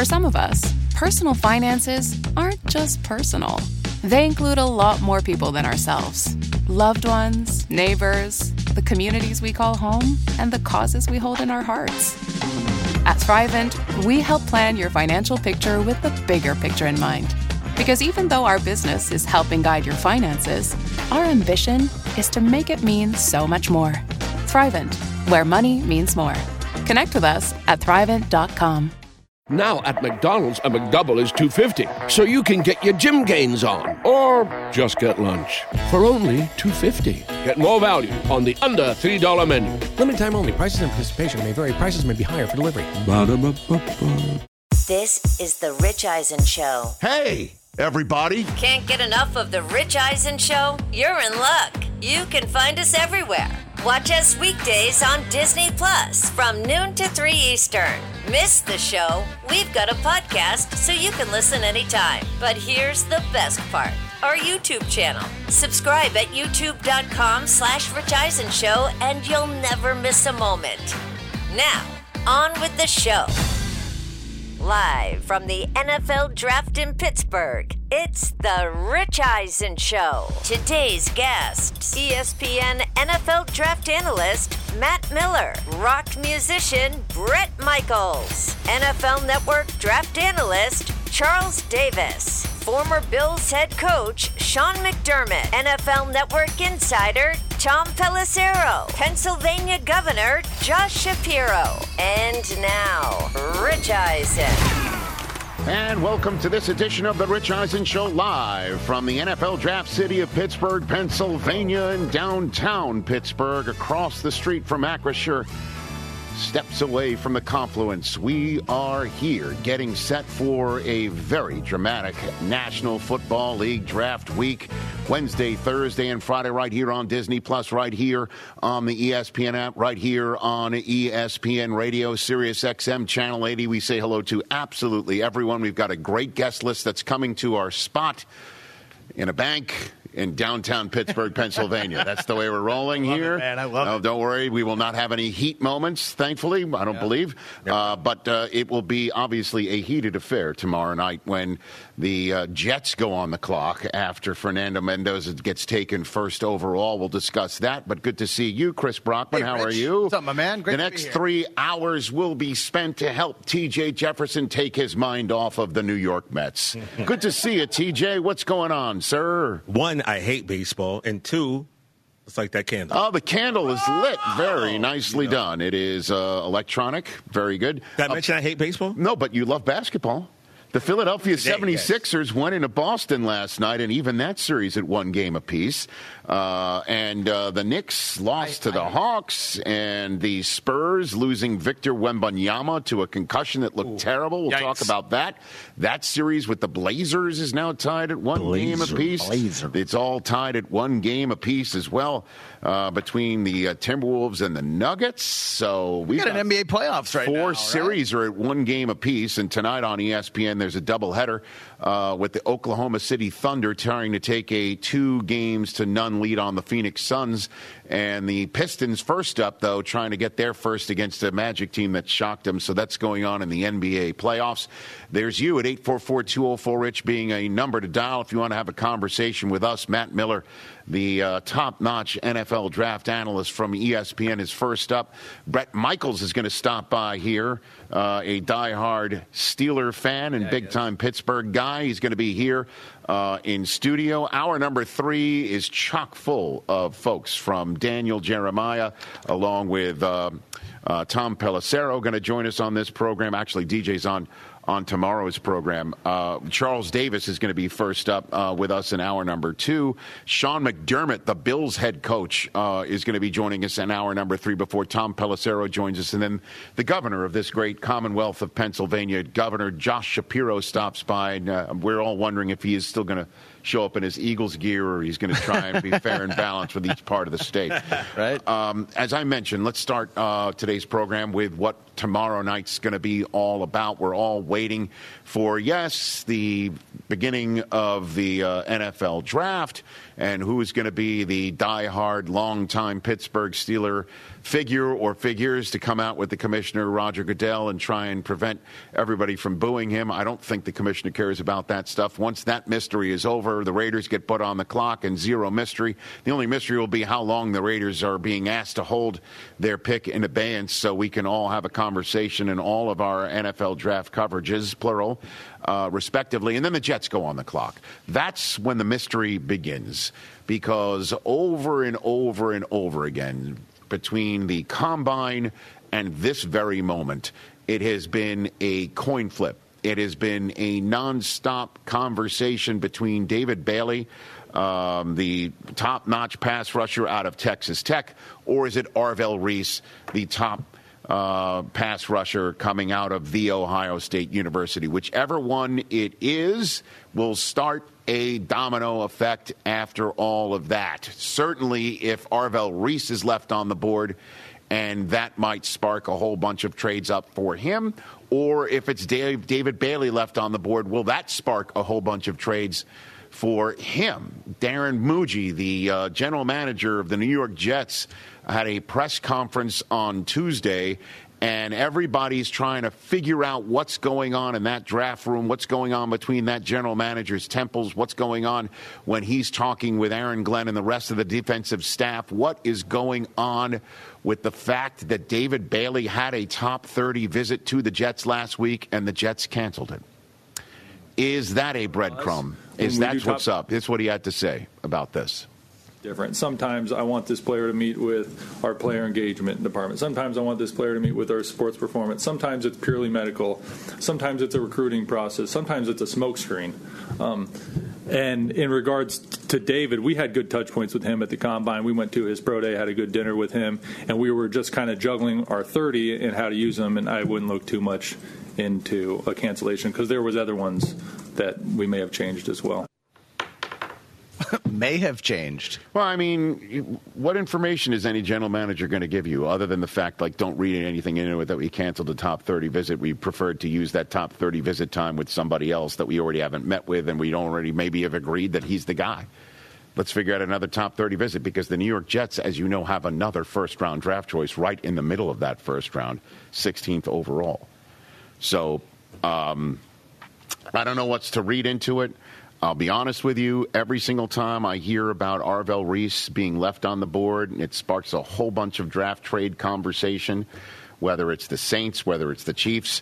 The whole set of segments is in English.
For some of us, personal finances aren't just personal. They include a lot more people than ourselves. Loved ones, neighbors, the communities we call home, and the causes we hold in our hearts. At Thrivent, we help plan your financial picture with the bigger picture in mind. Because even though our business is helping guide your finances, our ambition is to make it mean so much more. Thrivent, where money means more. Connect with us at Thrivent.com. Now at McDonald's, a McDouble is $2.50, so you can get your gym gains on, or just get lunch for only $2.50. Get more value on the under $3 menu. Limited time only. Prices and participation may vary. Prices may be higher for delivery. Ba-da-ba-ba-ba. This is The Rich Eisen Show. Hey, everybody. Can't get enough of The Rich Eisen Show? You're in luck. You can find us everywhere. Watch us weekdays on Disney Plus from noon to 3 Eastern. Miss the show? We've got a podcast so you can listen anytime. But here's the best part. Our YouTube channel. Subscribe at youtube.com/Rich Eisen Show and you'll never miss a moment. Now, on with the show. Live from the NFL Draft in Pittsburgh, it's The Rich Eisen Show. Today's guests, ESPN NFL Draft Analyst Matt Miller, rock musician Bret Michaels, NFL Network Draft Analyst Charles Davis, former Bills head coach Sean McDermott, NFL Network insider Tom Pelissero, Pennsylvania Governor Josh Shapiro, and now, Rich Eisen. And welcome to this edition of the Rich Eisen Show, live from the NFL Draft City of Pittsburgh, Pennsylvania, and downtown Pittsburgh, across the street from Acrisure, steps away from the confluence. We are here getting set for a very dramatic National Football League draft week. Wednesday, Thursday, and Friday right here on Disney Plus, right here on the ESPN app, right here on ESPN Radio, Sirius XM Channel 80. We say hello to absolutely everyone. We've got a great guest list that's coming to our spot in a bank in downtown Pittsburgh, Pennsylvania. That's the way we're rolling here. I love it. Don't worry. We will not have any heat moments, thankfully. I don't believe. But it will be obviously a heated affair tomorrow night when the Jets go on the clock after Fernando Mendoza gets taken first overall. We'll discuss that. But good to see you, Chris Brockman. Hey, How Rich. are you? What's up, my man? Great The to be next here. 3 hours will be spent to help T.J. Jefferson take his mind off of the New York Mets. Good to see you, T.J. What's going on, sir? One, I hate baseball, and two, it's like that candle. Oh, the candle is lit. Very nicely done. It is electronic. Very good. Did I mention I hate baseball? No, but you love basketball. The Philadelphia Today, 76ers went into Boston last night, and even that series at 1 game apiece. And the Knicks lost to the Hawks, and the Spurs losing Victor Wembanyama to a concussion that looked terrible. We'll talk about that. That series with the Blazers is now tied at 1 game apiece. It's all tied at 1 game apiece as well between the Timberwolves and the Nuggets. So we got an NBA playoffs right now. 4 series are at 1 game apiece, and tonight on ESPN there's a doubleheader with the Oklahoma City Thunder trying to take a 2-0 lead on the Phoenix Suns. And the Pistons first up, though, trying to get their first against a Magic team that shocked them. So that's going on in the NBA playoffs. There's you at 844-204-RICH being a number to dial if you want to have a conversation with us. Matt Miller, the top-notch NFL draft analyst from ESPN, is first up. Bret Michaels is going to stop by here, a diehard Steeler fan and big-time Pittsburgh guy. He's going to be here in studio. Hour number 3 is chock full of folks from Daniel Jeremiah, along with Tom Pelissero, going to join us on this program. Actually, DJ's on tomorrow's program. Charles Davis is going to be first up with us in hour number 2. Sean McDermott, the Bills head coach, is going to be joining us in hour number 3 before Tom Pelissero joins us. And then the governor of this great Commonwealth of Pennsylvania, Governor Josh Shapiro, stops by. And we're all wondering if he is still going to show up in his Eagles gear or he's going to try and be fair and balanced with each part of the state. Right. As I mentioned, let's start today's program with what tomorrow night's going to be all about. We're all waiting for, yes, the beginning of the NFL draft and who's going to be the diehard, longtime Pittsburgh Steeler figure or figures to come out with the commissioner, Roger Goodell, and try and prevent everybody from booing him. I don't think the commissioner cares about that stuff. Once that mystery is over, the Raiders get put on the clock and zero mystery. The only mystery will be how long the Raiders are being asked to hold their pick in abeyance so we can all have a conversation in all of our NFL draft coverages, plural, respectively. And then the Jets go on the clock. That's when the mystery begins, because over and over and over again, between the combine and this very moment, it has been a coin flip. It has been a nonstop conversation between David Bailey, the top-notch pass rusher out of Texas Tech, or is it Arvell Reese, the top pass rusher coming out of The Ohio State University? Whichever one it is will start a domino effect after all of that. Certainly, if Arvell Reese is left on the board, and that might spark a whole bunch of trades up for him, or if it's David Bailey left on the board, will that spark a whole bunch of trades for him? Darren Muji, the general manager of the New York Jets, had a press conference on Tuesday, and everybody's trying to figure out what's going on in that draft room, what's going on between that general manager's temples, what's going on when he's talking with Aaron Glenn and the rest of the defensive staff. What is going on with the fact that David Bailey had a top 30 visit to the Jets last week and the Jets canceled it? Is that a breadcrumb? Is that what's up? That's what he had to say about this. Different. Sometimes I want this player to meet with our player engagement department. Sometimes I want this player to meet with our sports performance. Sometimes it's purely medical. Sometimes it's a recruiting process. Sometimes it's a smokescreen. And in regards to David, we had good touch points with him at the Combine. We went to his pro day, had a good dinner with him, and we were just kind of juggling our 30 and how to use them, and I wouldn't look too much into a cancellation because there was other ones that we may have changed as well. May have changed. Well, I mean, what information is any general manager going to give you other than the fact, like, don't read anything into it that we canceled the top 30 visit? We preferred to use that top 30 visit time with somebody else that we already haven't met with and we already maybe have agreed that he's the guy. Let's figure out another top 30 visit because the New York Jets, as you know, have another first-round draft choice right in the middle of that first round, 16th overall. So I don't know what's to read into it. I'll be honest with you, every single time I hear about Arvell Reese being left on the board, it sparks a whole bunch of draft trade conversation, whether it's the Saints, whether it's the Chiefs.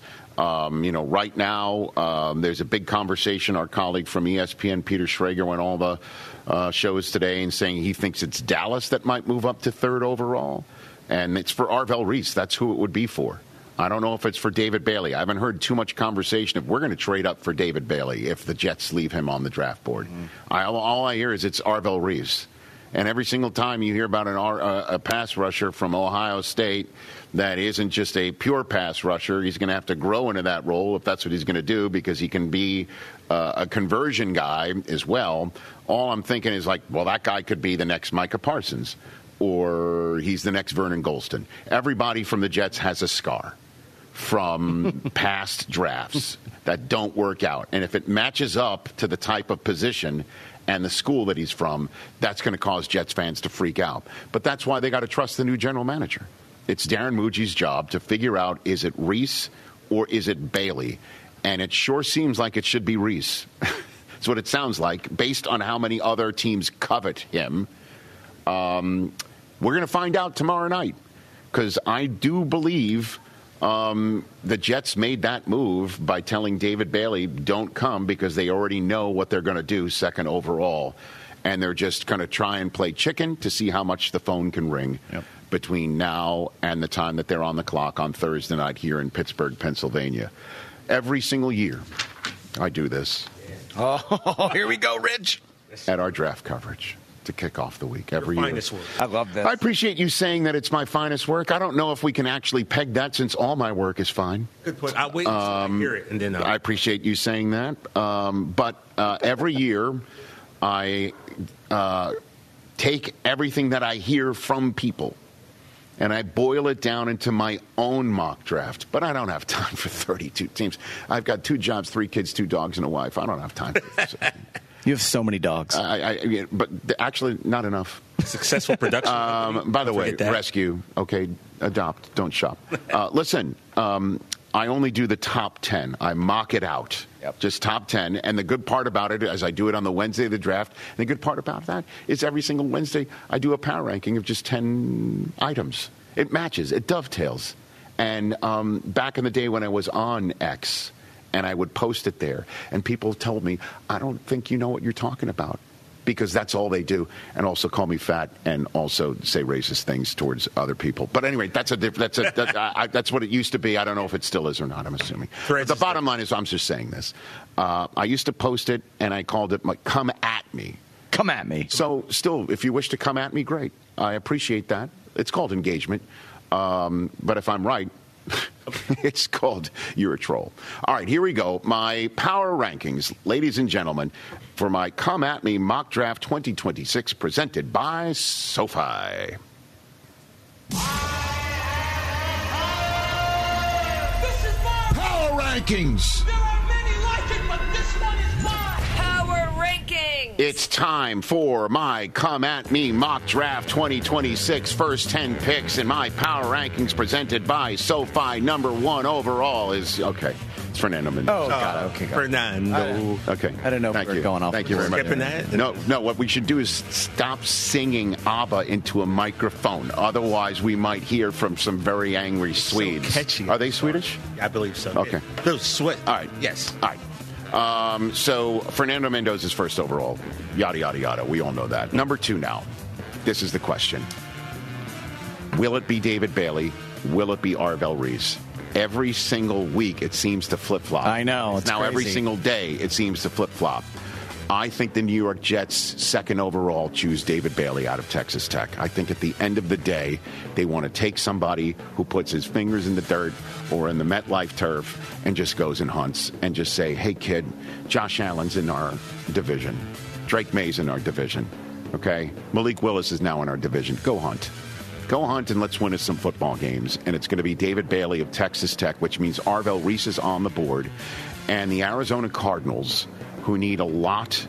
Right now, there's a big conversation. Our colleague from ESPN, Peter Schrager, went all the shows today and saying he thinks it's Dallas that might move up to third overall. And it's for Arvell Reese. That's who it would be for. I don't know if it's for David Bailey. I haven't heard too much conversation if we're going to trade up for David Bailey if the Jets leave him on the draft board. All I hear is it's Arvell Reese. And every single time you hear about a pass rusher from Ohio State that isn't just a pure pass rusher, he's going to have to grow into that role if that's what he's going to do because he can be a conversion guy as well. All I'm thinking is like, well, that guy could be the next Micah Parsons or he's the next Vernon Golston. Everybody from the Jets has a scar from past drafts that don't work out. And if it matches up to the type of position and the school that he's from, that's going to cause Jets fans to freak out. But that's why they got to trust the new general manager. It's Darren Muji's job to figure out, is it Reese or is it Bailey? And it sure seems like it should be Reese. That's what it sounds like, based on how many other teams covet him. We're going to find out tomorrow night, because I do believe the Jets made that move by telling David Bailey, don't come, because they already know what they're going to do second overall. And they're just going to try and play chicken to see how much the phone can ring between now and the time that they're on the clock on Thursday night here in Pittsburgh, Pennsylvania. Every single year I do this. Oh, here we go, Rich. At our draft coverage to kick off the week every year. Finest work. I love this. I appreciate you saying that it's my finest work. I don't know if we can actually peg that, since all my work is fine. Good point. I'll wait until I hear it, and then I appreciate you saying that. But every year I take everything that I hear from people and I boil it down into my own mock draft. But I don't have time for 32 teams. I've got 2 jobs, 3 kids, 2 dogs, and a wife. I don't have time for this. You have so many dogs. But actually, not enough. Successful production. By the way, rescue. Okay, adopt. Don't shop. Listen, I only do the top 10. I mock it out. Yep. Just top 10. And the good part about it is I do it on the Wednesday of the draft. And the good part about that is every single Wednesday I do a power ranking of just 10 items. It matches. It dovetails. And back in the day when I was on X, and I would post it there, and people told me, I don't think you know what you're talking about, because that's all they do, and also call me fat and also say racist things towards other people. But anyway, that's what it used to be. I don't know if it still is or not, I'm assuming. But the bottom line is, I'm just saying this. I used to post it, and I called it, like, come at me. Come at me. So still, if you wish to come at me, great. I appreciate that. It's called engagement. But if I'm right, it's called you're a troll. All right, here we go. My power rankings, ladies and gentlemen, for my Come At Me Mock Draft 2026 presented by SoFi. Power rankings. There are many like it, but this one is mine. Power rankings. It's time for my Come At Me Mock Draft 2026 first 10 picks, and my power rankings presented by SoFi. Number 1 overall is, okay, it's Fernando Mendoza. Oh, God. Okay, Fernando. Okay. I didn't know if we were going off. Thank you very much. Skipping that? No, what we should do is stop singing ABBA into a microphone. Otherwise, we might hear from some very angry Swedes. So catchy. Are they Swedish? I believe so. Okay. Yeah. Those sweat. All right. Yes. All right. So Fernando Mendoza is first overall. Yada, yada, yada. We all know that. Number 2 now. This is the question. Will it be David Bailey? Will it be Arvell Reese? Every single week, it seems to flip-flop. I know. It's now crazy. Every single day, it seems to flip-flop. I think the New York Jets, second overall, choose David Bailey out of Texas Tech. I think at the end of the day, they want to take somebody who puts his fingers in the dirt or in the MetLife turf and just goes and hunts and just say, hey, kid, Josh Allen's in our division. Drake May's in our division. Okay? Malik Willis is now in our division. Go hunt. Go hunt and let's win us some football games. And it's going to be David Bailey of Texas Tech, which means Arvell Reese is on the board. And the Arizona Cardinals, who need a lot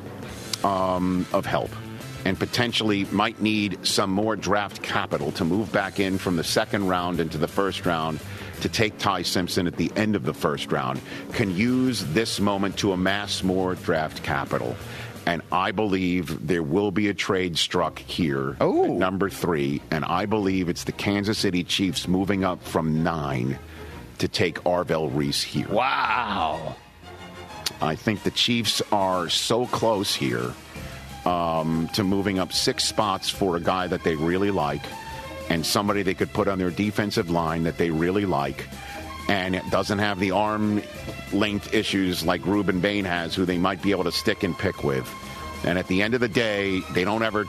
of help and potentially might need some more draft capital to move back in from the second round into the first round to take Ty Simpson at the end of the first round, can use this moment to amass more draft capital. And I believe there will be a trade struck here at number 3. And I believe it's the Kansas City Chiefs moving up from 9 to take Arvell Reese here. Wow. I think the Chiefs are so close here to moving up 6 spots for a guy that they really like and somebody they could put on their defensive line that they really like. And it doesn't have the arm length issues like Ruben Bain has, who they might be able to stick and pick with. And at the end of the day, they're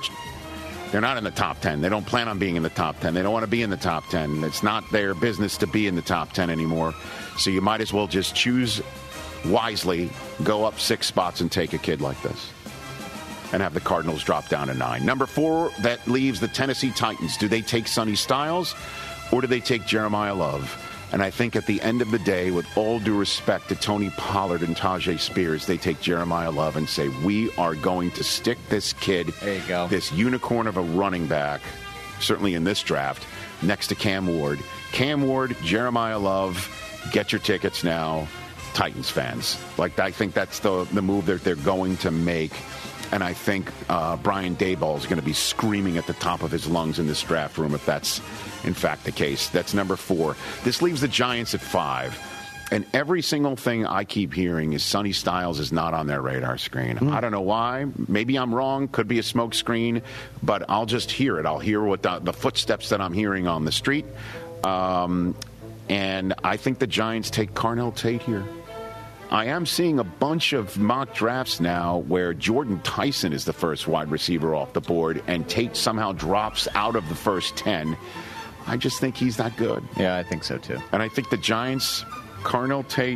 not in the top 10. They don't plan on being in the top 10. They don't want to be in the top 10. It's not their business to be in the top 10 anymore. So you might as well just choose wisely, go up 6 spots and take a kid like this. And have the Cardinals drop down to 9. Number 4, that leaves the Tennessee Titans. Do they take Sonny Styles or do they take Jeremiah Love? And I think at the end of the day, with all due respect to Tony Pollard and Tajay Spears, they take Jeremiah Love and say, we are going to stick this kid, there you go, this unicorn of a running back, certainly in this draft, next to Cam Ward. Cam Ward, Jeremiah Love, get your tickets now, Titans fans. Like, I think that's the move that they're going to make. And I think Brian Daboll is going to be screaming at the top of his lungs in this draft room if that's, in fact, the case. That's number 4. This leaves the Giants at 5. And every single thing I keep hearing is Sonny Styles is not on their radar screen. I don't know why. Maybe I'm wrong. Could be a smoke screen. But I'll just hear it. I'll hear what the footsteps that I'm hearing on the street. And I think the Giants take Carnell Tate here. I am seeing a bunch of mock drafts now where Jordan Tyson is the first wide receiver off the board and Tate somehow drops out of the first 10. I just think he's that good. Yeah, I think so too. And I think the Giants, Carnell Tate,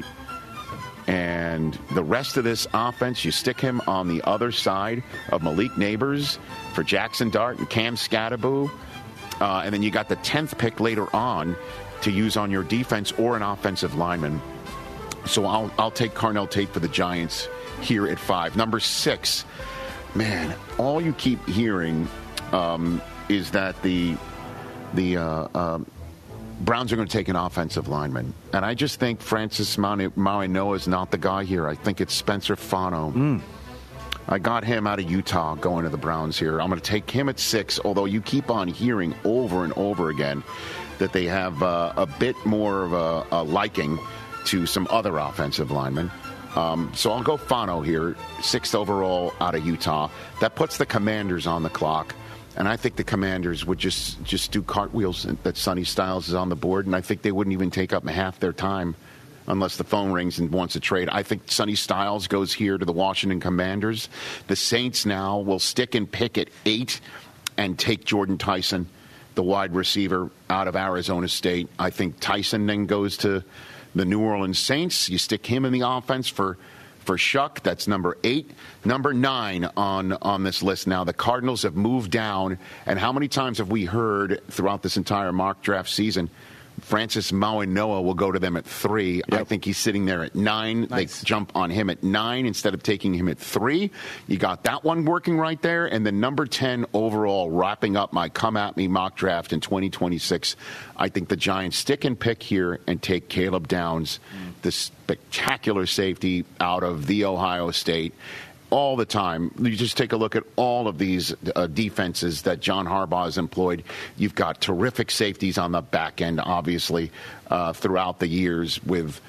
and the rest of this offense, you stick him on the other side of Malik Neighbors for Jackson Dart and Cam Scatteraboo. And then you got the 10th pick later on to use on your defense or an offensive lineman. So I'll take Carnell Tate for the Giants here at 5. Number 6, man, all you keep hearing is that the Browns are going to take an offensive lineman. And I just think Francis Mauigoa is not the guy here. I think it's Spencer Fano. I got him out of Utah going to the Browns here. I'm going to take him at 6, although you keep on hearing over and over again that they have a bit more of a liking to some other offensive linemen. So I'll go Fano here, 6th overall out of Utah. That puts the Commanders on the clock. And I think the Commanders would just do cartwheels that Sonny Styles is on the board, and I think they wouldn't even take up half their time unless the phone rings and wants to trade. I think Sonny Styles goes here to the Washington Commanders. The Saints now will stick and pick at 8 and take Jordan Tyson, the wide receiver out of Arizona State. I think Tyson then goes to the New Orleans Saints. You stick him in the offense for Shuck. That's number 8. Number 9 on this list now. The Cardinals have moved down. And how many times have we heard throughout this entire mock draft season, Francis Mauigoa will go to them at 3. Yep. I think he's sitting there at 9. Nice. They jump on him at 9 instead of taking him at 3. You got that one working right there. And then number 10 overall, wrapping up my Come At Me mock draft in 2026. I think the Giants stick and pick here and take Caleb Downs, the spectacular safety out of the Ohio State. All the time. You just take a look at all of these defenses that John Harbaugh has employed. You've got terrific safeties on the back end, obviously, throughout the years with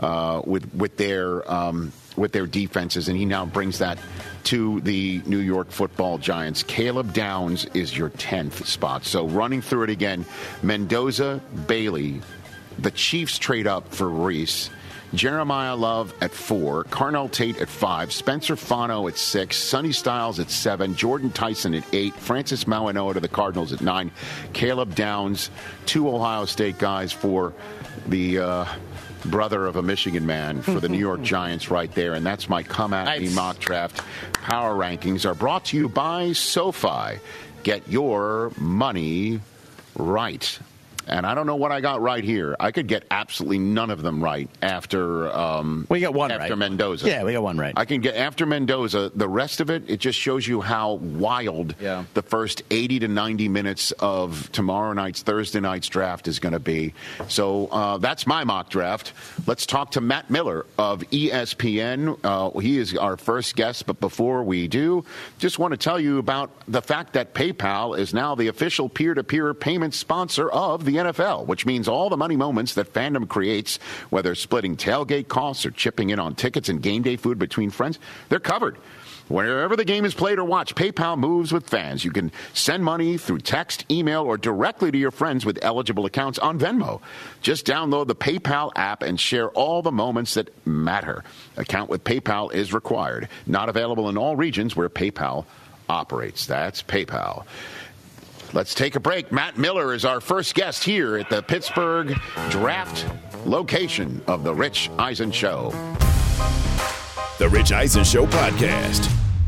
their defenses, and he now brings that to the New York Football Giants. Caleb Downs is your 10th spot. So running through it again, Mendoza, Bailey, the Chiefs trade up for Reese. Jeremiah Love at 4, Carnell Tate at 5, Spencer Fano at 6, Sonny Styles at 7, Jordan Tyson at 8, Francis Mauigoa to the Cardinals at 9, Caleb Downs, 2 Ohio State guys for the brother of a Michigan man for the New York Giants right there. And that's my Come At Me mock draft. Power rankings are brought to you by SoFi. Get your money right. And I don't know what I got right here. I could get absolutely none of them right after we got one after right. Mendoza. Yeah, we got one right. I can get after Mendoza. The rest of it, it just shows you how wild the first 80 to 90 minutes of Thursday night's draft is going to be. So that's my mock draft. Let's talk to Matt Miller of ESPN. He is our first guest, but before we do, just want to tell you about the fact that PayPal is now the official peer-to-peer payment sponsor of the NFL, which means all the money moments that fandom creates, whether splitting tailgate costs or chipping in on tickets and game day food between friends, they're covered. Wherever the game is played or watched, PayPal moves with fans. You can send money through text, email, or directly to your friends with eligible accounts on Venmo. Just download the PayPal app and share all the moments that matter. Account with PayPal is required. Not available in all regions where PayPal operates. That's PayPal. Let's take a break. Matt Miller is our first guest here at the Pittsburgh draft location of The Rich Eisen Show. The Rich Eisen Show podcast.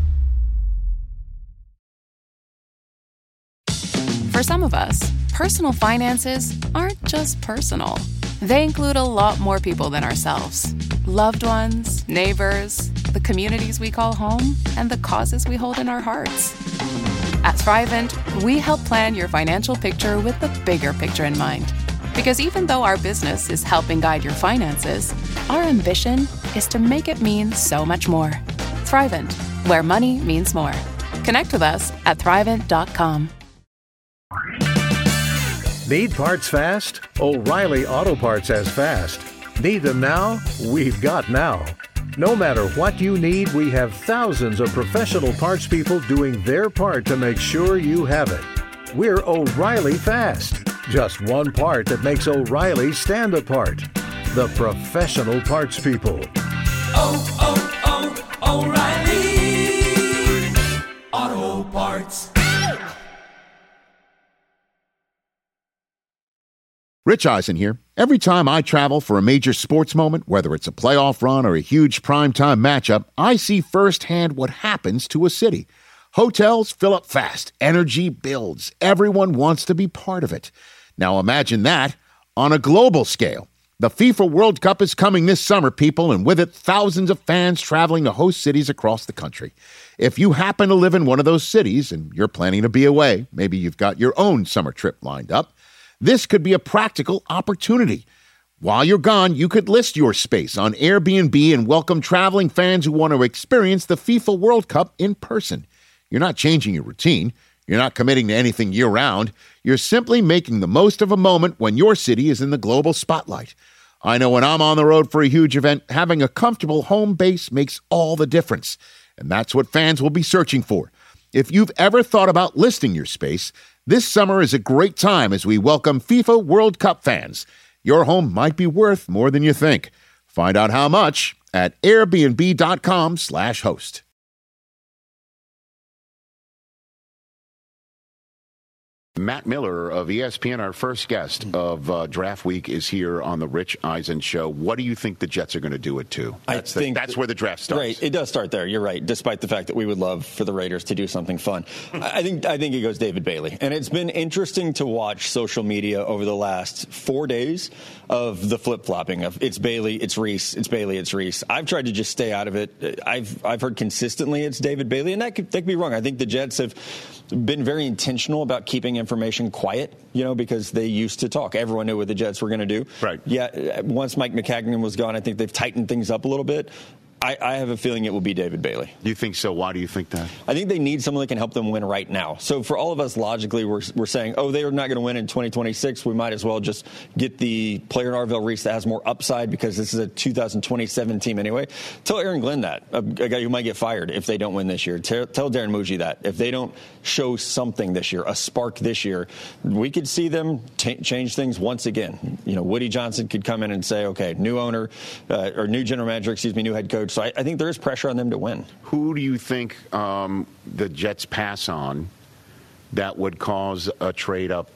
For some of us, personal finances aren't just personal. They include a lot more people than ourselves. Loved ones, neighbors, the communities we call home, and the causes we hold in our hearts. At Thrivent, we help plan your financial picture with the bigger picture in mind. Because even though our business is helping guide your finances, our ambition is to make it mean so much more. Thrivent, where money means more. Connect with us at Thrivent.com. Need parts fast? O'Reilly Auto Parts has fast. Need them now? We've got now. No matter what you need, we have thousands of professional parts people doing their part to make sure you have it. We're O'Reilly Fast. Just one part that makes O'Reilly stand apart. The professional parts people. O'Reilly Auto Parts. Rich Eisen here. Every time I travel for a major sports moment, whether it's a playoff run or a huge primetime matchup, I see firsthand what happens to a city. Hotels fill up fast. Energy builds. Everyone wants to be part of it. Now imagine that on a global scale. The FIFA World Cup is coming this summer, people, and with it, thousands of fans traveling to host cities across the country. If you happen to live in one of those cities and you're planning to be away, maybe you've got your own summer trip lined up, this could be a practical opportunity. While you're gone, you could list your space on Airbnb and welcome traveling fans who want to experience the FIFA World Cup in person. You're not changing your routine. You're not committing to anything year-round. You're simply making the most of a moment when your city is in the global spotlight. I know when I'm on the road for a huge event, having a comfortable home base makes all the difference. And that's what fans will be searching for. If you've ever thought about listing your space, this summer is a great time as we welcome FIFA World Cup fans. Your home might be worth more than you think. Find out how much at airbnb.com/host. Matt Miller of ESPN, our first guest of Draft Week, is here on the Rich Eisen Show. What do you think the Jets are going to do it to? That's where the draft starts. Right, it does start there. You're right, despite the fact that we would love for the Raiders to do something fun. I think it goes David Bailey. And it's been interesting to watch social media over the last 4 days of the flip-flopping of it's Bailey, it's Reese, it's Bailey, it's Reese. I've tried to just stay out of it. I've heard consistently it's David Bailey, and that could be wrong. I think the Jets have been very intentional about keeping information quiet, because they used to talk. Everyone knew what the Jets were going to do. Right. Yeah, once Mike McCagnon was gone, I think they've tightened things up a little bit. I have a feeling it will be David Bailey. You think so? Why do you think that? I think they need someone that can help them win right now. So for all of us, logically, we're saying, they are not going to win in 2026. We might as well just get the player in Arvell Reese that has more upside because this is a 2027 team anyway. Tell Aaron Glenn that, a guy who might get fired if they don't win this year. Tell Darren Muji that. If they don't show something this year, a spark this year, we could see them change things once again. Woody Johnson could come in and say, okay, new owner, or new general manager, new head coach. So I think there is pressure on them to win. Who do you think the Jets pass on that would cause a trade up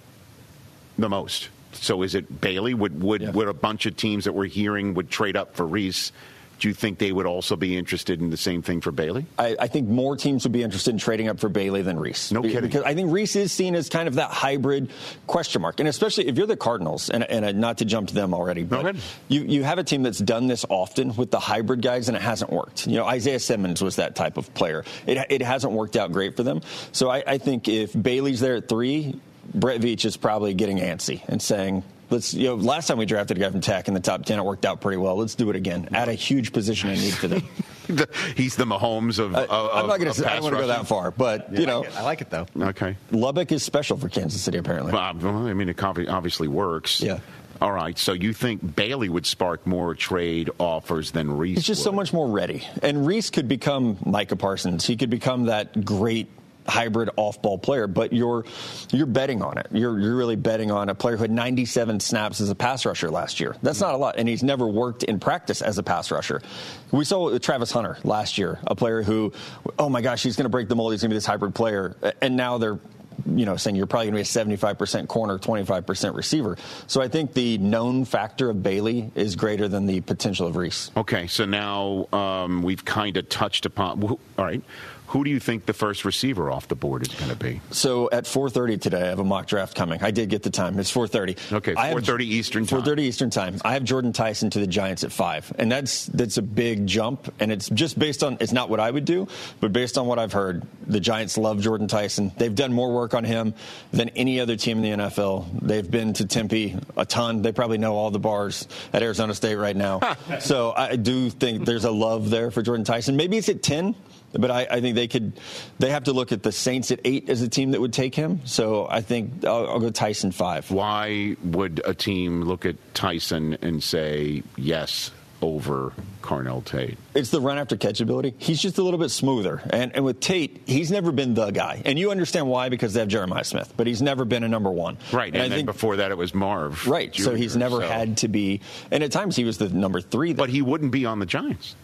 the most? So is it Bailey? Would a bunch of teams that we're hearing would trade up for Reese? Do you think they would also be interested in the same thing for Bailey? I think more teams would be interested in trading up for Bailey than Reese. No kidding. Because I think Reese is seen as kind of that hybrid question mark. And especially if you're the Cardinals, and not to jump to them already, but you have a team that's done this often with the hybrid guys, and it hasn't worked. Isaiah Simmons was that type of player. It hasn't worked out great for them. So I think if Bailey's there at 3, Brett Veach is probably getting antsy and saying, last time we drafted a guy from Tech in the top 10, it worked out pretty well. Let's do it again. Add a huge position of need for them. He's the Mahomes of I'm not going to. I don't want to go that far, but I like it though. Okay. Lubbock is special for Kansas City, apparently. Well, I mean, it obviously works. Yeah. All right. So you think Bailey would spark more trade offers than Reese? He's just so much more ready, and Reese could become Micah Parsons. He could become that great hybrid off-ball player, but you're betting on it. You're really betting on a player who had 97 snaps as a pass rusher last year. That's not a lot, and he's never worked in practice as a pass rusher. We saw with Travis Hunter last year, a player who, oh my gosh, he's going to break the mold. He's going to be this hybrid player, and now they're saying you're probably going to be a 75% corner, 25% receiver. So I think the known factor of Bailey is greater than the potential of Reese. Okay, so now we've kind of touched upon. All right. Who do you think the first receiver off the board is going to be? So at 4:30 today, I have a mock draft coming. I did get the time. It's 4:30. Okay, 4:30 Eastern time. 4:30 Eastern time. I have Jordan Tyson to the Giants at 5. And that's a big jump. And it's just based on, it's not what I would do, but based on what I've heard, the Giants love Jordan Tyson. They've done more work on him than any other team in the NFL. They've been to Tempe a ton. They probably know all the bars at Arizona State right now. So I do think there's a love there for Jordan Tyson. Maybe it's at 10. But I think they have to look at the Saints at 8 as a team that would take him. So I think I'll go Tyson 5. Why would a team look at Tyson and say yes over Carnell Tate? It's the run after catch ability. He's just a little bit smoother. And with Tate, he's never been the guy. And you understand why, because they have Jeremiah Smith. But he's never been a number 1. Right. And then before that, it was Marv. Right. Jr., so he's never had to be. And at times he was the number 3. But he wouldn't be on the Giants.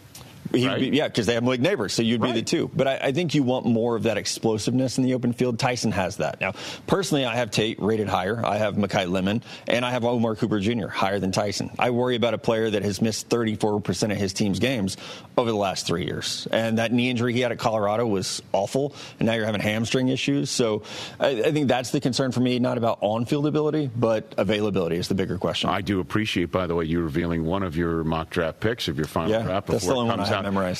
because they have Malik Neighbors, so you'd be the 2. But I think you want more of that explosiveness in the open field. Tyson has that. Now, personally, I have Tate rated higher. I have Mekhi Lemon, and I have Omar Cooper Jr. higher than Tyson. I worry about a player that has missed 34% of his team's games over the last 3 years. And that knee injury he had at Colorado was awful, and now you're having hamstring issues. So I think that's the concern for me, not about on-field ability, but availability is the bigger question. I do appreciate, by the way, you revealing one of your mock draft picks of your final draft before that's the only it comes one I out. have memorized.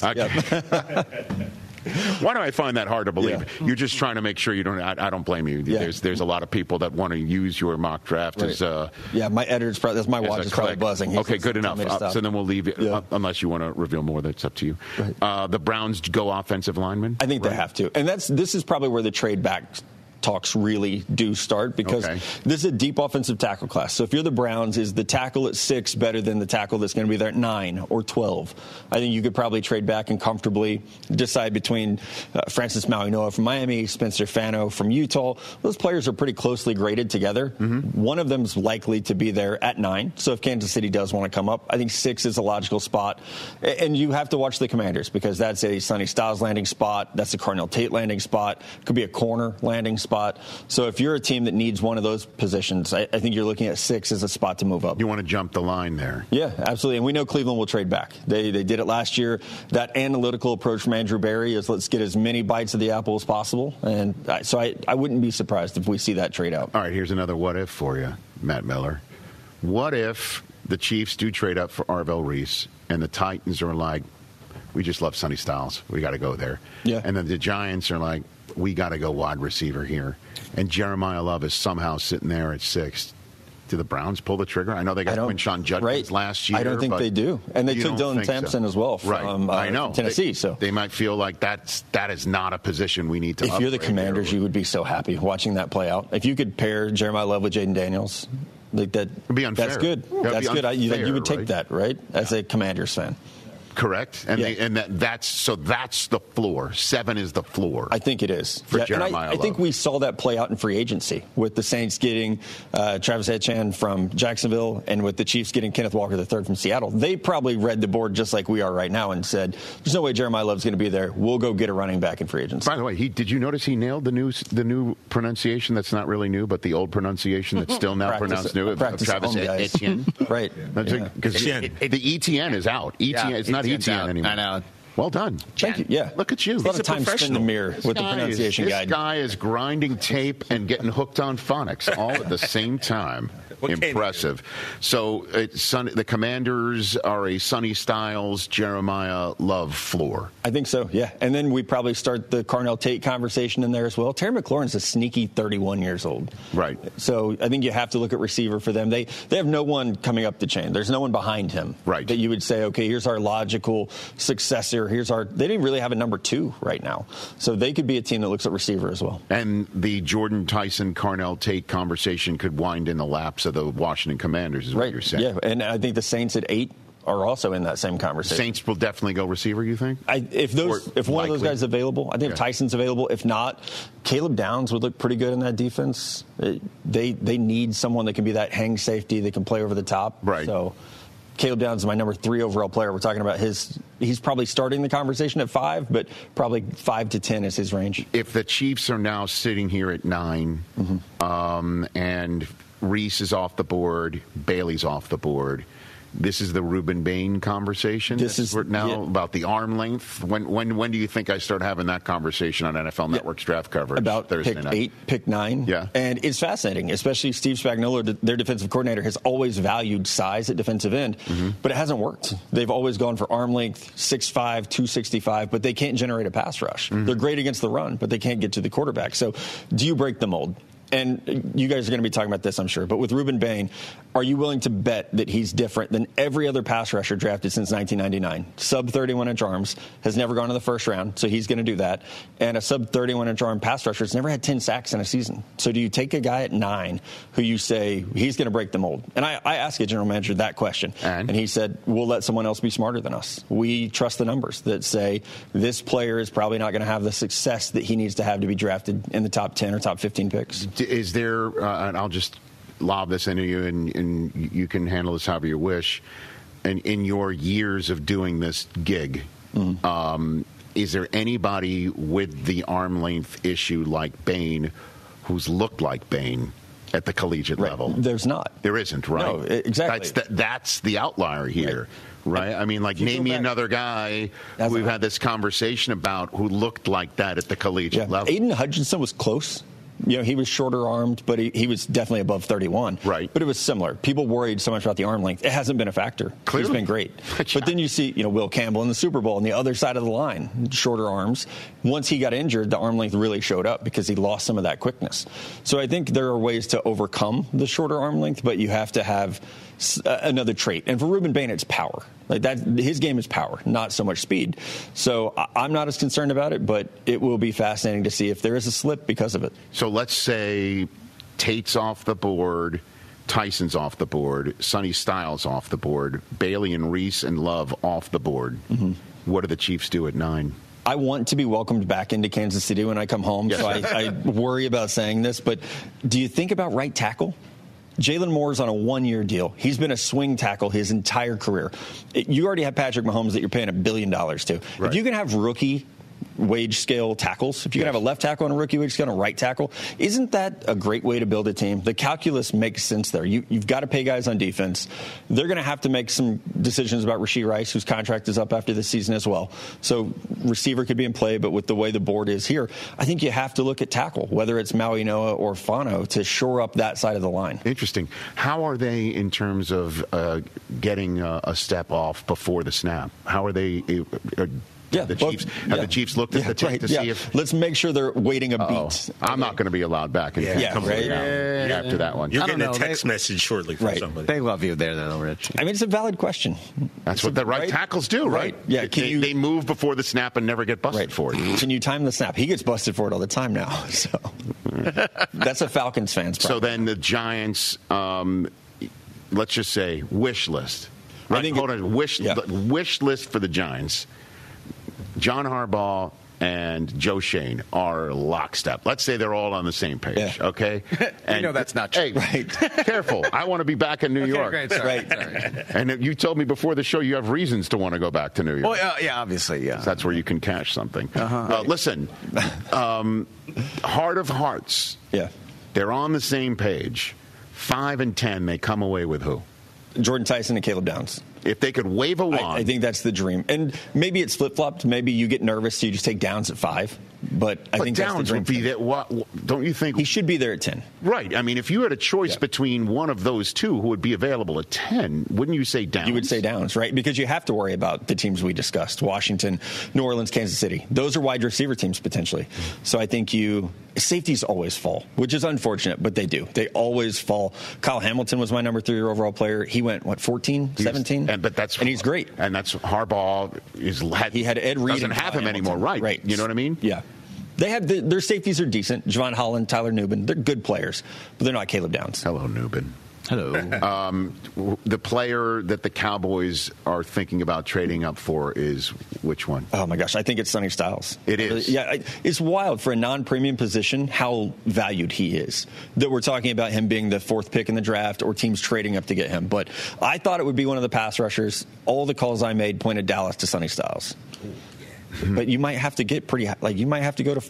Okay. Why do I find that hard to believe? Yeah. You're just trying to make sure you don't. I don't blame you. Yeah. There's a lot of people that want to use your mock draft as. My editor's probably, that's my watch is probably buzzing. He's okay, good enough. So then we'll leave it unless you want to reveal more. That's up to you. Right. The Browns go offensive linemen. I think they have to, and this is probably where the trade back talks really do start, because this is a deep offensive tackle class. So if you're the Browns, is the tackle at 6 better than the tackle that's going to be there at 9 or 12? I think you could probably trade back and comfortably decide between Francis Mauigoa from Miami, Spencer Fano from Utah. Those players are pretty closely graded together. One of them's likely to be there at 9. So if Kansas City does want to come up, I think 6 is a logical spot. And you have to watch the Commanders, because that's a Sonny Styles landing spot. That's a Carnell Tate landing spot. Could be a corner landing spot. So if you're a team that needs one of those positions, I think you're looking at 6 as a spot to move up. You want to jump the line there. Yeah, absolutely. And we know Cleveland will trade back. They did it last year. That analytical approach from Andrew Berry is let's get as many bites of the apple as possible. And so I wouldn't be surprised if we see that trade out. All right, here's another what if for you, Matt Miller. What if the Chiefs do trade up for Arvell Reese and the Titans are like, we just love Sonny Styles. We got to go there. Yeah. And then the Giants are like, we got to go wide receiver here. And Jeremiah Love is somehow sitting there at 6. Do the Browns pull the trigger? I know they got Quinshon Judkins last year. I don't think they do. And they took Dylan Sampson as well from I know. Tennessee. They might feel like that is not a position we need to If you're the Commanders, you would be so happy watching that play out. If you could pair Jeremiah Love with Jaden Daniels, like that, it'd be unfair. That's good. That's good. You would take that, right? As a Commanders fan. Correct, and that's the floor. 7 is the floor. I think it is for Jeremiah. I think we saw that play out in free agency with the Saints getting Travis Etienne from Jacksonville, and with the Chiefs getting Kenneth Walker III from Seattle. They probably read the board just like we are right now and said, "There's no way Jeremiah Love's going to be there. We'll go get a running back in free agency." By the way, did you notice he nailed the new pronunciation? That's not really new, but the old pronunciation that's still now pronounced new. Travis Etienne, right? Because the ETN is out. ETN, it's not ETN anymore. I know. Well done. Thank you. Yeah. Look at you. A lot of time spent in the mirror with the pronunciation guide. This guy is grinding tape and getting hooked on phonics all at the same time. Impressive. So the Commanders are a Sonny Styles, Jeremiah Love floor. I think so, yeah. And then we probably start the Carnell Tate conversation in there as well. Terry McLaurin's a sneaky 31 years old. Right. So I think you have to look at receiver for them. They have no one coming up the chain. There's no one behind him. Right. That you would say, okay, here's our logical successor. They didn't really have a number 2 right now. So they could be a team that looks at receiver as well. And the Jordan Tyson, Carnell Tate conversation could wind in the laps of the Washington Commanders, is what you're saying. Yeah, and I think the Saints at 8 are also in that same conversation. Saints will definitely go receiver, you think? If one of those guys is available, I think if Tyson's available. If not, Caleb Downs would look pretty good in that defense. They need someone that can be that hang safety that can play over the top. Right. So Caleb Downs is my number 3 overall player. We're talking about he's probably starting the conversation at 5, but probably 5 to 10 is his range. If the Chiefs are now sitting here at 9, and Reese is off the board, Bailey's off the board, this is the Ruben Bain conversation. This is now about the arm length. When do you think I start having that conversation on NFL Network's draft coverage? About Thursday pick night? 8, pick 9. Yeah, and it's fascinating. Especially Steve Spagnuolo, their defensive coordinator, has always valued size at defensive end, but it hasn't worked. They've always gone for arm length, 6'5", 265, but they can't generate a pass rush. They're great against the run, but they can't get to the quarterback. So, do you break the mold? And you guys are going to be talking about this, I'm sure. But with Ruben Bain, are you willing to bet that he's different than every other pass rusher drafted since 1999? Sub 31-inch arms, has never gone in the first round, so he's going to do that. And a sub 31-inch arm pass rusher has never had 10 sacks in a season. So do you take a guy at 9 who you say he's going to break the mold? And I asked a general manager that question, and he said, we'll let someone else be smarter than us. We trust the numbers that say this player is probably not going to have the success that he needs to have to be drafted in the top 10 or top 15 picks. Is there, and I'll just lob this into you, and you can handle this however you wish, and in your years of doing this gig, Is there anybody with the arm length issue like Bain who's looked like Bain at the collegiate level? There's not. There isn't, right? No, exactly. That's the outlier here. Right? I mean, like, name me another guy who we've had this conversation about who looked like that at the collegiate level. Aiden Hutchinson was close. You know, he was shorter armed, but he was definitely above 31. Right. But it was similar. People worried so much about the arm length. It hasn't been a factor. Clearly. He's been great. But then you see, Will Campbell in the Super Bowl on the other side of the line, shorter arms. Once he got injured, the arm length really showed up because he lost some of that quickness. So I think there are ways to overcome the shorter arm length, but you have to have another trait. And for Ruben Bain, it's power. Like that, his game is power, not so much speed. So I'm not as concerned about it, but it will be fascinating to see if there is a slip because of it. So let's say Tate's off the board, Tyson's off the board, Sonny Styles off the board, Bailey and Reese and Love off the board. What do the Chiefs do at 9? I want to be welcomed back into Kansas City when I come home, so I worry about saying this, but do you think about right tackle? Jalen Moore's on a 1-year deal. He's been a swing tackle his entire career. You already have Patrick Mahomes that you're paying $1 billion to. Right. If you can have rookie wage scale tackles, if you can have a left tackle and a rookie wage scale and a right tackle, isn't that a great way to build a team? The calculus makes sense there. You've got to pay guys on defense. They're going to have to make some decisions about Rashee Rice, whose contract is up after this season as well. So receiver could be in play, but with the way the board is here, I think you have to look at tackle, whether it's Maui Noah or Fano, to shore up that side of the line. Interesting. How are they in terms of getting a step off before the snap? How are they... Have the Chiefs looked at the tape to see if... Let's make sure they're waiting a beat. I'm not going to be allowed back in after that one. You're getting a text message shortly from somebody. They love you there, though, Rich. I mean, it's a valid question. That's what the right tackles do, right? Yeah. They move before the snap and never get busted for it. Can you time the snap? He gets busted for it all the time now. So that's a Falcons fan's problem. So then the Giants, let's just say, wish list. Right? Wish list for the Giants. John Harbaugh and Joe Shane are lockstep. Let's say they're all on the same page, okay? And that's not true. Hey, careful. I want to be back in New York. Great, sorry. And you told me before the show you have reasons to want to go back to New York. Well, obviously, yeah. That's where you can cash something. Listen, heart of hearts. Yeah. They're on the same page. 5 and 10, they come away with who? Jordan Tyson and Caleb Downs. If they could wave a wand. I think that's the dream. And maybe it's flip-flopped. Maybe you get nervous, so you just take Downs at 5. But I think Downs that's the dream. Would be that. Don't you think? He should be there at 10. Right. I mean, if you had a choice between one of those two who would be available at 10, wouldn't you say Downs? You would say Downs, right? Because you have to worry about the teams we discussed. Washington, New Orleans, Kansas City. Those are wide receiver teams, potentially. So I think safeties always fall, which is unfortunate, but they do. They always fall. Kyle Hamilton was my number 3 overall player. He went, 14, 17? And he's great. And that's Harbaugh. He had Ed Reed. Doesn't have him anymore, right? You know what I mean? Yeah. They have their safeties are decent. Javon Holland, Tyler Nubin. They're good players, but they're not Caleb Downs. Hello, Nubin. Hello. The player that the Cowboys are thinking about trading up for is which one? Oh, my gosh. I think it's Sonny Styles. It is. Yeah, it's wild for a non-premium position how valued he is. That we're talking about him being the 4th pick in the draft or teams trading up to get him. But I thought it would be one of the pass rushers. All the calls I made pointed Dallas to Sonny Styles. But you might have to get pretty high. Like, you might have to go to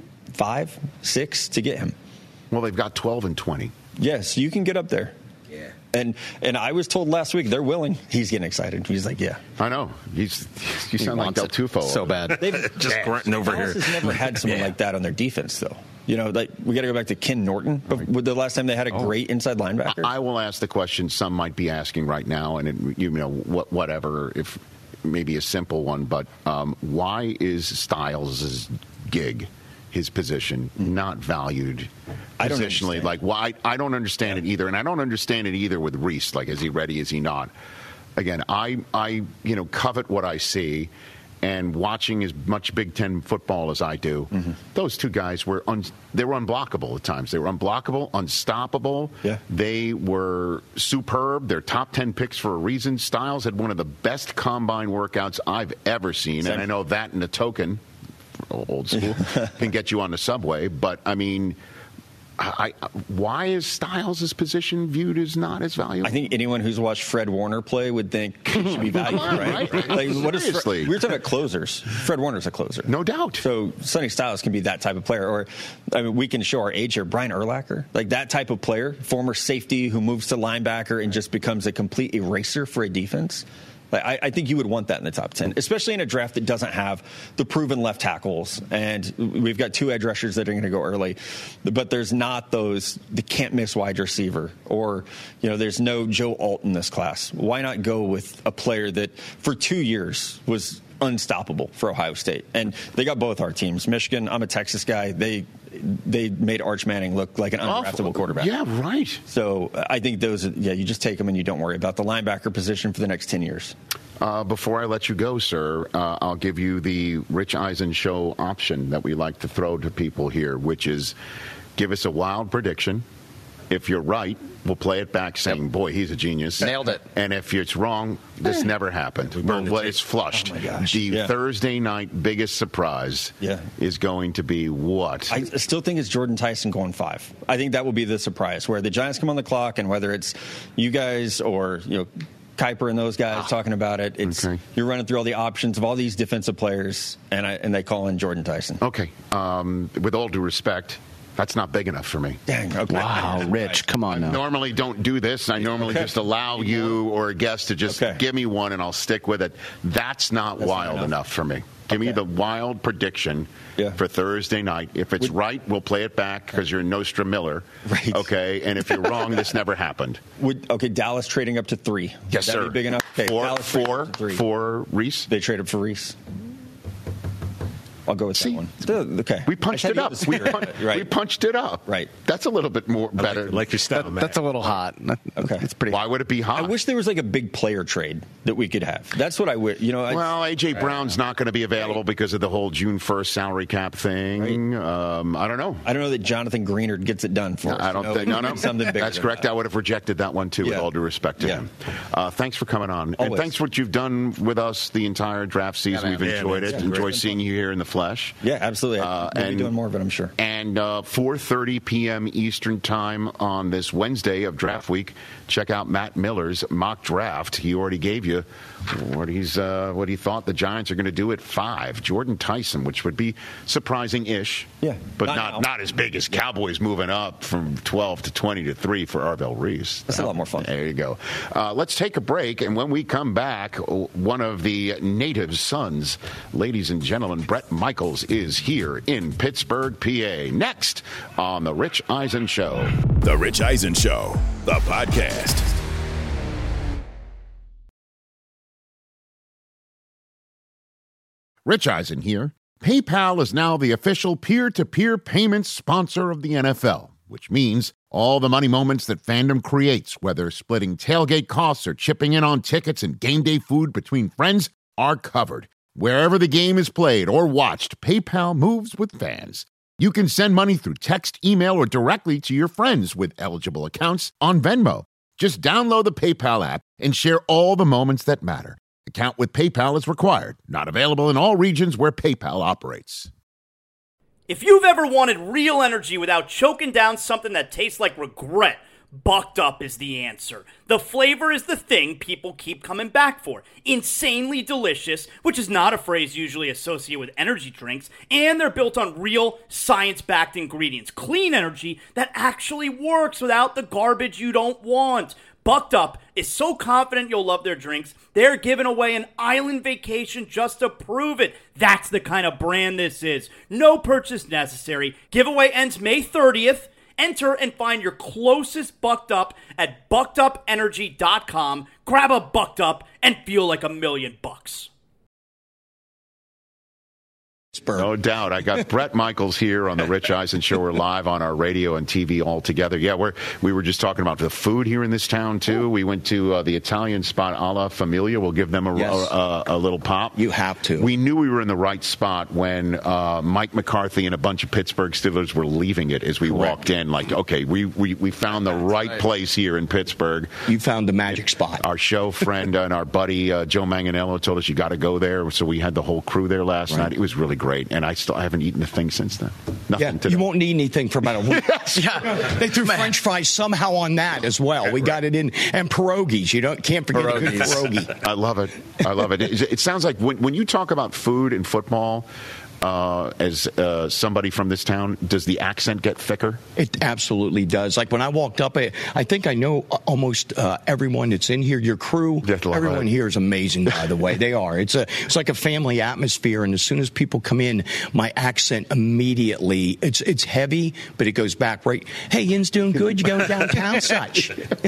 5, 6 to get him. Well, they've got 12 and 20. Yes, you can get up there. Yeah. And I was told last week they're willing. He's getting excited. He's like, yeah. I know. You sound like Del Tufo. So bad. They've just grunting over here. Dallas has never had someone like that on their defense, though. You know, like we got to go back to Ken Norton. Right. The last time they had a great inside linebacker. I will ask the question some might be asking right now, and whatever, if maybe a simple one, but why is Styles' gig, his position, not valued positionally? Like, why? I don't understand it either, and I don't understand it either with Reese. Like, is he ready? Is he not? Again, I covet what I see, and watching as much Big Ten football as I do, those two guys were they were unblockable at times. They were unblockable, unstoppable. Yeah. They were superb. They're top 10 picks for a reason. Styles had one of the best combine workouts I've ever seen, and I know that in a token, old school, can get you on the subway. But I mean, why is Styles' position viewed as not as valuable? I think anyone who's watched Fred Warner play would think he should be valued, right? Like, what is we were talking about closers. Fred Warner's a closer. No doubt. So Sonny Styles can be that type of player. Or, I mean, we can show our age here. Brian Urlacher, like that type of player, former safety who moves to linebacker and just becomes a complete eraser for a defense. Like, I think you would want that in the top 10, especially in a draft that doesn't have the proven left tackles. And we've got 2 edge rushers that are going to go early. But there's not the can't-miss wide receiver. Or, there's no Joe Alt in this class. Why not go with a player that for 2 years was unstoppable for Ohio State? And they got both our teams. Michigan, I'm a Texas guy. They made Arch Manning look like an undraftable quarterback. Yeah, right. So I think you just take them and you don't worry about the linebacker position for the next 10 years. Before I let you go, sir, I'll give you the Rich Eisen Show option that we like to throw to people here, which is give us a wild prediction. If you're right, we'll play it back saying, boy, he's a genius. Nailed it. And if it's wrong, this never happened. Well, it's flushed. Oh, my gosh. The Thursday night biggest surprise is going to be what? I still think it's Jordan Tyson going 5. I think that will be the surprise, where the Giants come on the clock, and whether it's you guys or, Kuiper and those guys talking about it, you're running through all the options of all these defensive players, and they call in Jordan Tyson. Okay. With all due respect, that's not big enough for me. Dang, okay. Wow, Rich, come on now. I normally don't do this. I normally just allow you or a guest to just give me one, and I'll stick with it. That's not wild enough for me. Give me the wild prediction for Thursday night. If it's right, we'll play it back because you're Nostra Miller. Right. Okay, and if you're wrong, this never happened. Dallas trading up to 3. Yes, Would that sir. Be big enough? Okay, for Reese. They traded for Reese. I'll go with that one. Okay. We punched it up. We punched it up. Right. That's a little bit more better. Like your style, man. That's a little hot. Okay. It's pretty. Why would it be hot? I wish there was like a big player trade that we could have. That's what I would. Well, A.J. Brown's not going to be available because of the whole June 1st salary cap thing. Right. I don't know. I don't know that Jonathan Greenard gets it done for us. I don't think. No. Something bigger. That's correct. I would have rejected that one too, with all due respect to him. Thanks for coming on, and thanks for what you've done with us the entire draft season. We've enjoyed it. Enjoy seeing you here in the flesh. Yeah, absolutely. We'll be doing more of it, I'm sure. And 4:30 p.m. Eastern time on this Wednesday of draft week, check out Matt Miller's mock draft. He already gave you what he thought the Giants are going to do at 5. Jordan Tyson, which would be surprising-ish. Yeah. But not as big as Cowboys moving up from 12 to 20 to 3 for Arvell Reese. That's a lot more fun. There you go. Let's take a break, and when we come back, one of the native sons, ladies and gentlemen, Bret Michaels, is here in Pittsburgh, PA. Next on The Rich Eisen Show. The Rich Eisen Show, the podcast. Rich Eisen here. PayPal is now the official peer-to-peer payments sponsor of the NFL, which means all the money moments that fandom creates, whether splitting tailgate costs or chipping in on tickets and game day food between friends, are covered. Wherever the game is played or watched, PayPal moves with fans. You can send money through text, email, or directly to your friends with eligible accounts on Venmo. Just download the PayPal app and share all the moments that matter. Account with PayPal is required. Not available in all regions where PayPal operates. If you've ever wanted real energy without choking down something that tastes like regret, Bucked Up is the answer. The flavor is the thing people keep coming back for. Insanely delicious, which is not a phrase usually associated with energy drinks, and they're built on real, science-backed ingredients. Clean energy that actually works without the garbage you don't want. Bucked Up is so confident you'll love their drinks, they're giving away an island vacation just to prove it. That's the kind of brand this is. No purchase necessary. Giveaway ends May 30th. Enter and find your closest Bucked Up at buckedupenergy.com. Grab a Bucked Up and feel like $1,000,000. No doubt. I got Bret Michaels here on the Rich Eisen Show. We're live on our radio and TV all together. Yeah, we were just talking about the food here in this town, too. We went to the Italian spot Alla Familia. We'll give them a little pop. You have to. We knew we were in the right spot when Mike McCarthy and a bunch of Pittsburgh Steelers were leaving it as we walked in. Like, okay, we found the right place here in Pittsburgh. You found the magic spot. Our show friend and our buddy Joe Manganiello told us you got to go there. So we had the whole crew there last night. It was really great, and I haven't eaten a thing since then. Nothing today. You won't need anything for about a week. Yeah, they threw French fries somehow on that as well. We got it in, and pierogies. You can't forget a good pierogi. I love it. It sounds like when you talk about food and football, as somebody from this town, does the accent get thicker? It absolutely does. Like when I walked up, I think I know almost everyone that's in here. Your crew, everyone here is amazing, by the way. They are. It's like a family atmosphere, and as soon as people come in, my accent immediately, it's heavy, but it goes back right. Hey, Yin's doing good. You going downtown, such?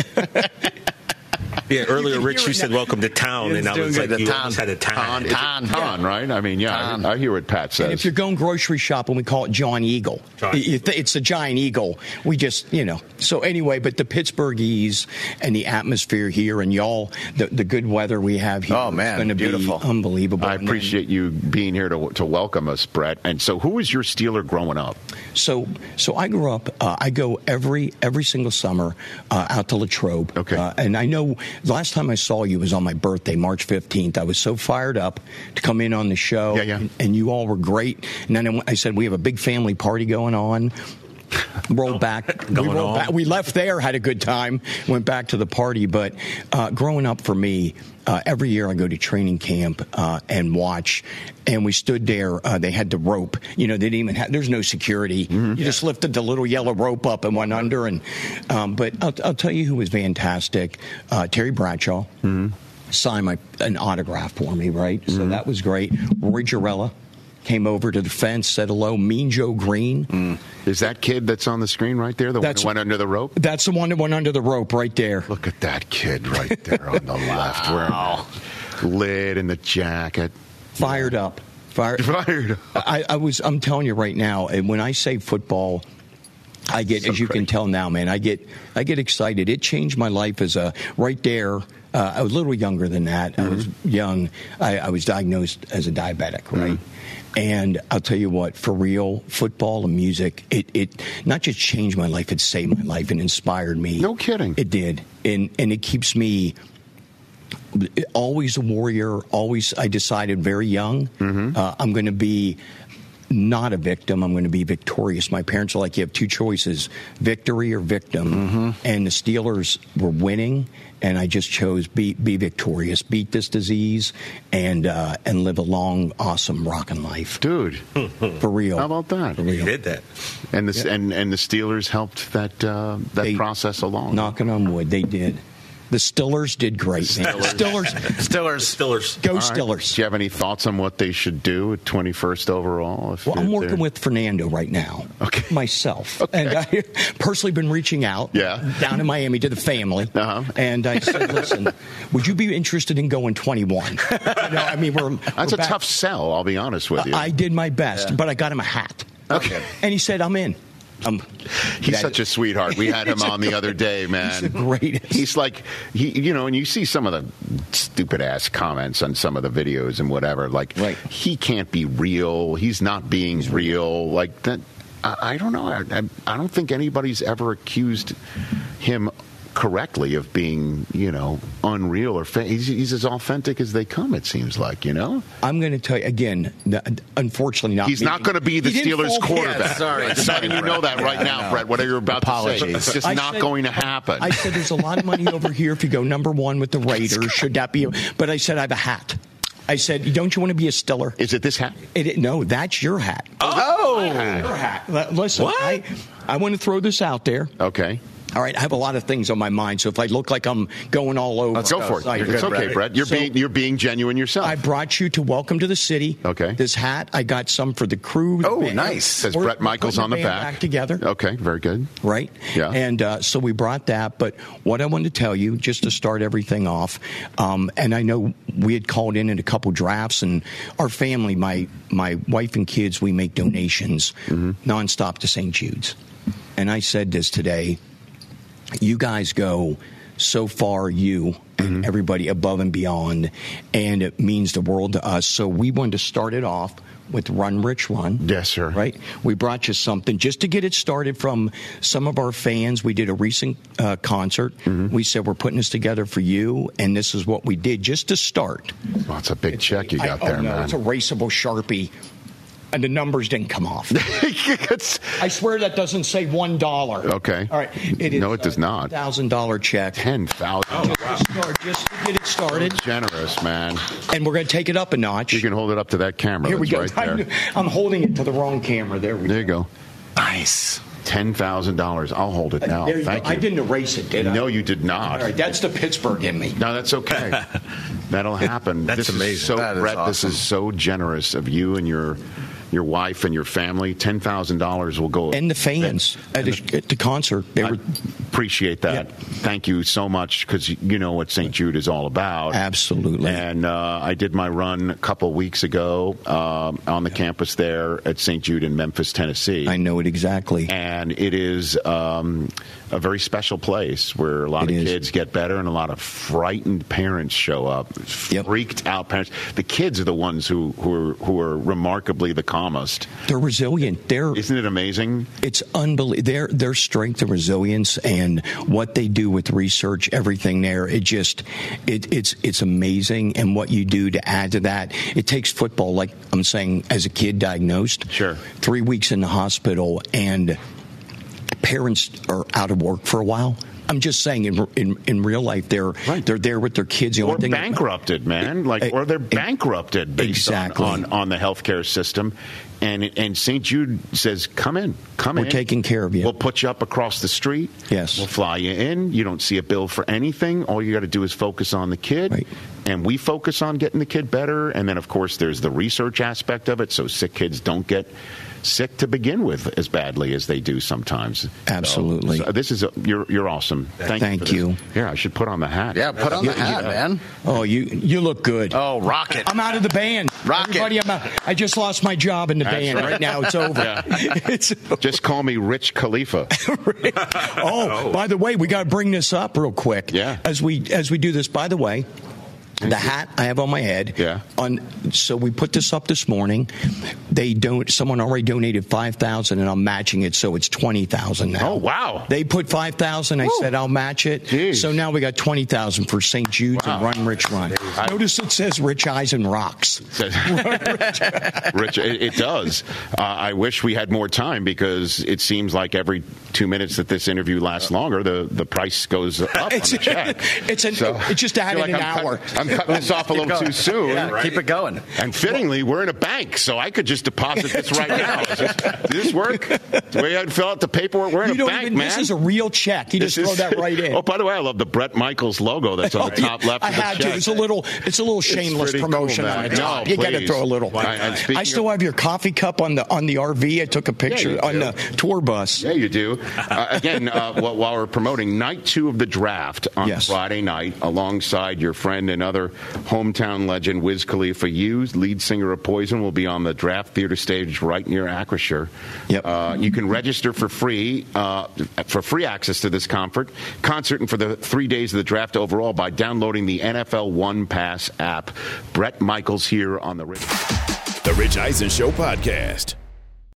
Yeah, earlier, Rich, you said welcome to town, and I was like, you almost had a town. Town, right? I mean, I hear what Pat says. And if you're going grocery shopping, we call it John Eagle. It's a giant eagle. We just, So anyway, but the Pittsburghese and the atmosphere here and y'all, the good weather we have here, is going to be unbelievable. I appreciate you being here to welcome us, Brett. And so who was your Steeler growing up? So I grew up, I go every single summer out to Latrobe. Okay. And I know the last time I saw you was on my birthday, March 15th. I was so fired up to come in on the show. And you all were great. And then I said, we have a big family party going on. Rolled back. We left there, had a good time, went back to the party. But growing up for me, every year I go to training camp and watch. And we stood there. They had the rope. They didn't even have. There's no security. You just lifted the little yellow rope up and went under. And but I'll tell you who was fantastic. Terry Bradshaw signed an autograph for me. Right. So that was great. Roy Jarella came over to the fence, said hello. Mean Joe Green. Is that kid that's on the screen right there, the one that went under the rope? That's the one that went under the rope right there. Look at that kid right there on the left. Wearing lid and the jacket. Fired up. I'm telling you right now, when I say football, I get, as you can tell now, man, I get excited. It changed my life right there. I was a little younger than that. I was young. I was diagnosed as a diabetic, right? And I'll tell you what, for real, football and music, it not just changed my life, it saved my life and inspired me. No kidding. It did. And it keeps me always a warrior. Always, I decided very young, I'm going to be not a victim. I'm going to be victorious. My parents are like, you have two choices, victory or victim. And the Steelers were winning, and I just chose be victorious, beat this disease, and live a long, awesome, rockin' life. Dude. For real. How about that? For real. You did that. And the Steelers helped that process along. Knocking on wood, they did. The Stillers did great. Stillers. Go Stillers. Do you have any thoughts on what they should do at 21st overall? I'm working with Fernando right now. Okay. Myself. Okay. And I personally been reaching out down in Miami to the family. And I said, listen, would you be interested in going 21? That's a tough sell, I'll be honest with you. I did my best, but I got him a hat. Okay. And he said, I'm in. He's such a sweetheart. We had him on the other day, man. He's the greatest. He's like, and you see some of the stupid ass comments on some of the videos and whatever. Like, he can't be real. He's not being real. Like that. I don't know. I don't think anybody's ever accused him correctly of being, unreal or he's as authentic as they come, it seems like, I'm going to tell you again, unfortunately not. He's not going to be the Steelers quarterback. Sorry. You know that right now, Brett, whatever you're about to say. It's just not going to happen. I said there's a lot of money over here if you go number one with the Raiders. Should that be? But I said I have a hat. I said, don't you want to be a Stiller? Is it this hat? No, that's your hat. Oh! Your hat. Listen, what? I want to throw this out there. Okay. All right, I have a lot of things on my mind, so if I look like I'm going all over, let's go for it. It's okay, Brett. You're being genuine yourself. I brought you to Welcome to the City. Okay. This hat, I got some for the crew. Oh, nice. Says Brett Michaels on the back. Together. Okay, very good. Right? Yeah. And so we brought that, but what I wanted to tell you, just to start everything off, and I know we had called in a couple drafts, and our family, my wife and kids, we make donations nonstop to St. Jude's. And I said this today. You guys go so far, and everybody above and beyond, and it means the world to us. So we wanted to start it off with Run Rich Run. Yes, sir. Right? We brought you something just to get it started from some of our fans. We did a recent concert. We said we're putting this together for you, and this is what we did just to start. Well, it's a big check you got there, man. It's a erasable Sharpie. And the numbers didn't come off. I swear that doesn't say $1. Okay. All right. It is, no, it does not. $1,000 check. $10,000. Oh, wow. Just to get it started. So generous, man. And we're going to take it up a notch. You can hold it up to that camera. Here we go. Right there. I'm holding it to the wrong camera. There you go. Nice. $10,000. I'll hold it now. Thank you. I didn't erase it, did I? No, you did not. All right, that's the Pittsburgh in me. No, that's okay. That'll happen. That's amazing. Brett, awesome. This is so generous of you and your wife and your family. $10,000 will go. And the fans at the concert. Appreciate that. Yeah. Thank you so much, because you know what St. Jude is all about. Absolutely. And I did my run a couple weeks ago on the campus there at St. Jude in Memphis, Tennessee. I know it exactly. And it is a very special place where a lot of kids get better and a lot of frightened parents show up. Freaked out parents. The kids are the ones who are remarkably the calmest. They're resilient. Isn't it amazing? It's unbelievable. Their strength and resilience and what they do with research, everything there, it's amazing. And what you do to add to that, it takes football, like I'm saying, as a kid diagnosed. Sure. 3 weeks in the hospital, and parents are out of work for a while. I'm just saying, in real life, they're there with their kids. Or bankrupted, man. Or they're bankrupted based on the healthcare system. And St. Jude says, come in. We're taking care of you. We'll put you up across the street. Yes. We'll fly you in. You don't see a bill for anything. All you got to do is focus on the kid. Right. And we focus on getting the kid better. And then, of course, there's the research aspect of it, so sick kids don't get sick to begin with as badly as they do sometimes. Absolutely. So this is you're awesome. Thank you. Yeah, I should put on the hat. Yeah, put on the hat, man. Oh, you look good. Oh, rock it. I'm out of the band. Rock Everybody, it. I just lost my job in the band. Right now, it's over. Yeah. Just call me Rich Khalifa. By the way, we got to bring this up real quick. Yeah. As we do this, by the way, the hat I have on my head. Yeah. So we put this up this morning. Someone already donated $5,000, and I'm matching it, so it's $20,000 now. Oh wow! They put $5,000. I said I'll match it. Jeez. So now we got $20,000 for St. Jude's and Run Rich Run. Notice it says Rich Eisen rocks. Rich, it does. I wish we had more time, because it seems like every 2 minutes that this interview lasts longer, the price goes up on the check. It's just added an hour. I'm cutting this off a little too soon. Yeah, right? Keep it going. And fittingly, we're in a bank, so I could just deposit this right now. Does this work? The way I'd fill out the paperwork, we're in a bank, man. This is a real check. You just throw that right in. Oh, by the way, I love the Bret Michaels logo that's on the top left of the check. I had to. It's a little shameless promotion on the top. You got to throw a little. I still have your coffee cup on the RV. I took a picture on the tour bus. Yeah, you do. Again, while we're promoting night 2 of the draft on Friday night, alongside your friend and other hometown legend Wiz Khalifa, lead singer of Poison, will be on the Draft Theater stage right near Acrisure. Yep. You can register for free access to this concert and for the 3 days of the draft overall by downloading the NFL One Pass app. Bret Michaels here on the Rich Eisen Show podcast.